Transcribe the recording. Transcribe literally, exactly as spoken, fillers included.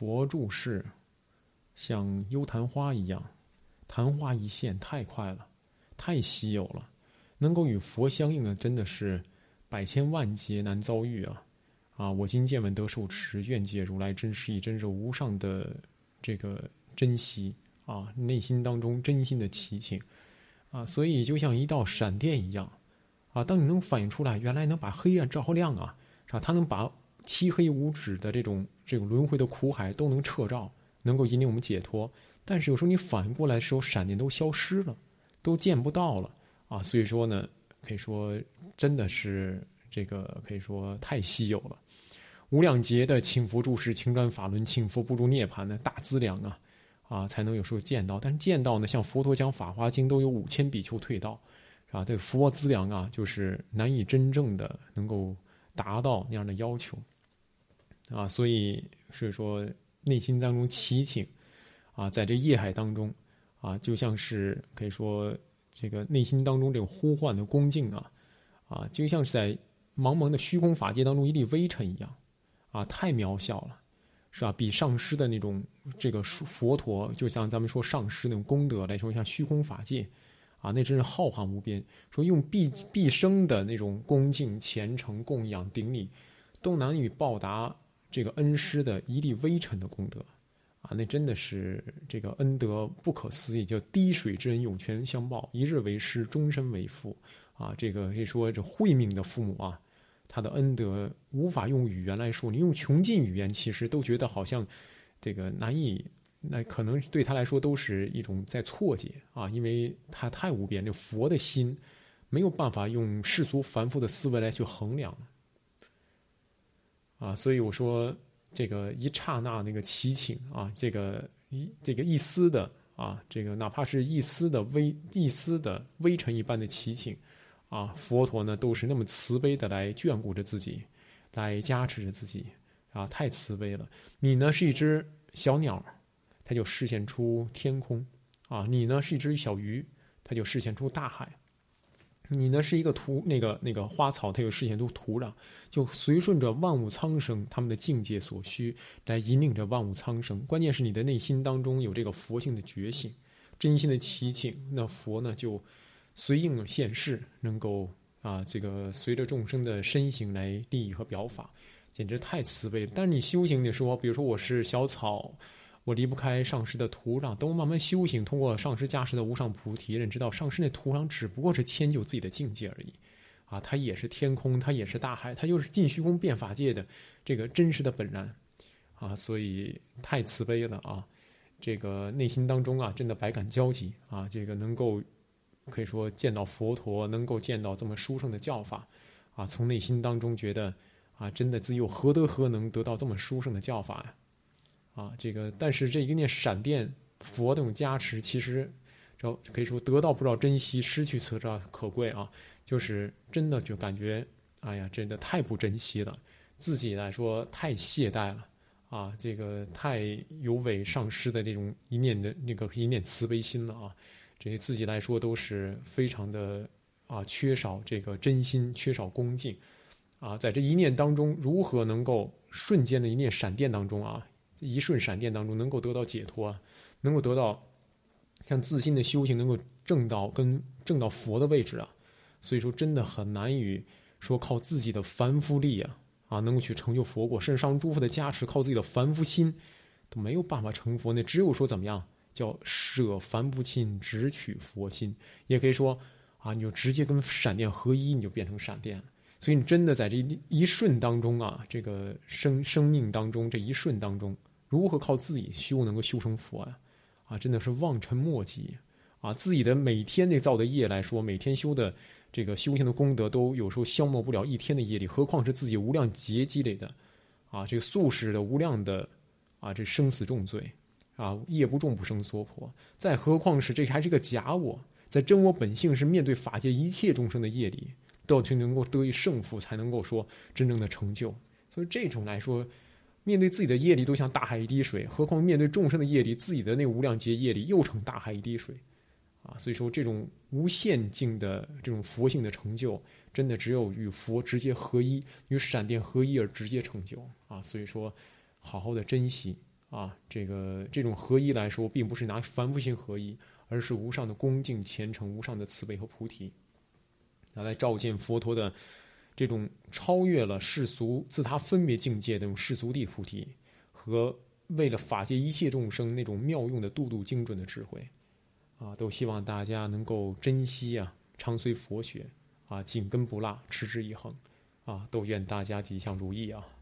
佛住世像幽昙花一样，昙花一现，太快了，太稀有了。能够与佛相应的，真的是百千万劫难遭遇啊！啊，我今见闻得受持，愿解如来真实义，真是无上的这个珍惜啊，内心当中真心的祈请啊，所以就像一道闪电一样啊，当你能反映出来，原来能把黑暗照亮啊，是吧？它能把漆黑无止的这种这种轮回的苦海都能彻照，能够引领我们解脱。但是有时候你反应过来的时候，闪电都消失了，都见不到了啊。所以说呢，可以说真的是这个可以说太稀有了。无量劫的请佛住世，情转法轮，请佛不住涅槃的大资粮啊啊，才能有时候见到。但是见到呢，像佛陀讲《法华经》都有五千比丘退道，是吧？这个佛资粮啊，就是难以真正的能够达到那样的要求啊。所以是说内心当中祈请啊，在这业海当中啊，就像是可以说这个内心当中这种呼唤的恭敬啊啊，就像是在茫茫的虚空法界当中一粒微尘一样啊，太渺小了，是吧？比上师的那种这个佛陀，就像咱们说上师那种功德来说，像虚空法界啊，那真是浩瀚无边。说用毕毕生的那种恭敬、虔诚、供养、顶礼，都难以报答这个恩师的一粒微尘的功德啊！那真的是这个恩德不可思议，叫滴水之恩涌泉相报，一日为师，终身为父啊！这个可以说这慧命的父母啊，他的恩德无法用语言来说，你用穷尽语言，其实都觉得好像这个难以，那可能对他来说都是一种在错解啊，因为他太无边，这佛的心没有办法用世俗凡夫的思维来去衡量啊，所以我说这个一刹那那个祈请啊，这个一这个一丝的啊，这个哪怕是一丝的微一丝的微尘一般的祈请啊，佛陀呢都是那么慈悲的来眷顾着自己，来加持着自己啊，太慈悲了。你呢是一只小鸟，它就示现出天空啊；你呢是一只小鱼，它就示现出大海；你呢是一个土那个那个花草，它就示现出土壤，就随顺着万物苍生他们的境界所需，来引领着万物苍生。关键是你的内心当中有这个佛性的觉醒，真心的祈请，那佛呢就随应现世，能够啊，这个随着众生的身形来利益和表法，简直太慈悲了。但是你修行的时候，比如说我是小草，我离不开上师的土壤，等我慢慢修行，通过上师加持的无上菩提，认知到上师那土壤只不过是迁就自己的境界而已啊，它也是天空，它也是大海，它就是尽虚空变法界的这个真实的本然啊，所以太慈悲了啊，这个内心当中啊，真的百感交集啊，这个能够可以说见到佛陀，能够见到这么殊胜的教法啊，从内心当中觉得啊，真的自己有何德何能得到这么殊胜的教法呀？啊，这个但是这一念闪电佛这种加持，其实这可以说得到不知道珍惜，失去则知道可贵啊。就是真的就感觉，哎呀，真的太不珍惜了，自己来说太懈怠了啊，这个太有违上师的这种一念的那个一念慈悲心了啊。这些自己来说都是非常的啊，缺少这个真心，缺少恭敬啊，在这一念当中，如何能够瞬间的一念闪电当中啊，一瞬闪电当中能够得到解脱啊，能够得到像自心的修行，能够证到跟证到佛的位置啊，所以说真的很难于说靠自己的凡夫力啊啊，能够去成就佛果，甚至上诸佛的加持，靠自己的凡夫心都没有办法成佛，那只有说怎么样？叫舍凡夫心，直取佛心，也可以说啊，你就直接跟闪电合一，你就变成闪电了。所以你真的在这一一瞬当中啊，这个生生命当中这一瞬当中，如何靠自己修能够修成佛呀？啊，真的是望尘莫及啊！自己的每天这造的业来说，每天修的这个修行的功德，都有时候消磨不了一天的业力，何况是自己无量劫积累的啊，这个宿世的无量的啊，这生死重罪。啊，业不重不生娑婆，再何况是这还是个假我，在真我本性是面对法界一切众生的业力，都要去能够得以胜负，才能够说真正的成就。所以这种来说，面对自己的业力都像大海一滴水，何况面对众生的业力，自己的那无量劫业力又成大海一滴水啊！所以说，这种无限境的这种佛性的成就，真的只有与佛直接合一，与闪电合一而直接成就啊！所以说，好好的珍惜。 啊，这个这种合一来说，并不是拿凡夫性合一，而是无上的恭敬虔诚、无上的慈悲和菩提，拿来照见佛陀的这种超越了世俗自他分别境界的那种世俗地菩提，和为了法界一切众生那种妙用的度度精准的智慧，啊，都希望大家能够珍惜啊，常随佛学啊，紧跟不落，持之以恒，啊，都愿大家吉祥如意啊。